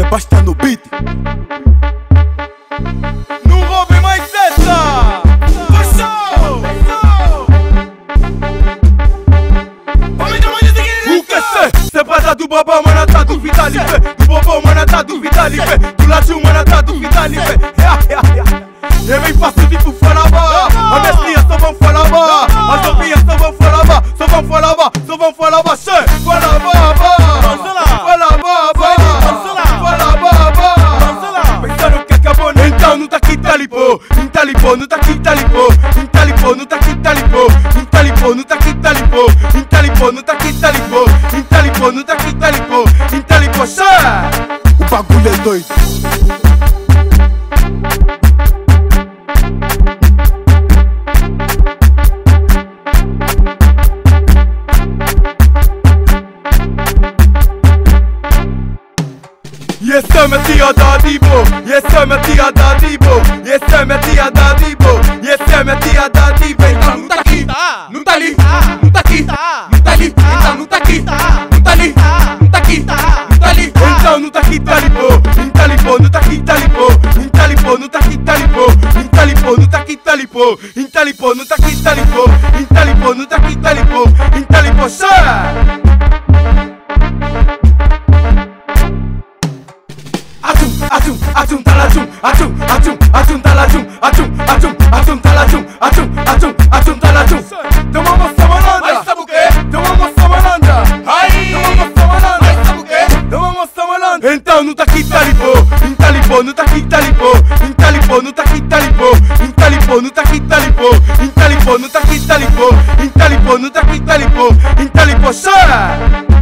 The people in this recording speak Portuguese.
basta no beat. Não roube mais essa! O que c'est pas ça do baba, mana tá do vitalité. Do bobo, mana tá do vitalité. Do latiu, mana tá do vitalité. Eu vem fácil de tu falar ba. As minhas crias só vão falar ba. As novinhas só vão falar ba. Só vão falar ba, só vão falar ba. Fala ba ba. Fala ba ba. Fala ba ba. Pensando que acabou, então não tá aqui talipô. Em talipô, não tá aqui talipô. Em talipô, não tá aqui talipô. Em talipô, não tá aqui talipô. Em talipô, não tá aqui talipô. Em talipô, não tá aqui talipô. Em talipô, O bagulho é doido. Yes, minha tia da Dibo. Yes, minha tia da Dibo. Yes, minha tia da Dibo. Yes, minha tia da Dibo. Então não tá aqui, não tá ali, não tá aqui, não tá ali. Então não tá aqui, não tá ali, não tá aqui, não tá ali. Então não tá aqui talipô. Em talipô, não tá aqui talipô. Em talipô, não tá aqui talipô. Em talipô, não tá aqui talipô. Em talipô, não tá aqui talipô. Em talipô, não tá aqui talipô. Em talipô, Atum talajum, atum talajum, atum talajum. Tomamos samananda. Mas sabe o quê? Tomamos samananda. Tomamos samananda. Mas sabe o quê? Tomamos samananda. Então não tá aqui talipô. Em talipô, não tá aqui talipô. Em talipô, não tá aqui talipô. Em talipô, não tá aqui talipô. Em talipô, não tá aqui talipô. Em talipô, não tá aqui talipô. Em talipô,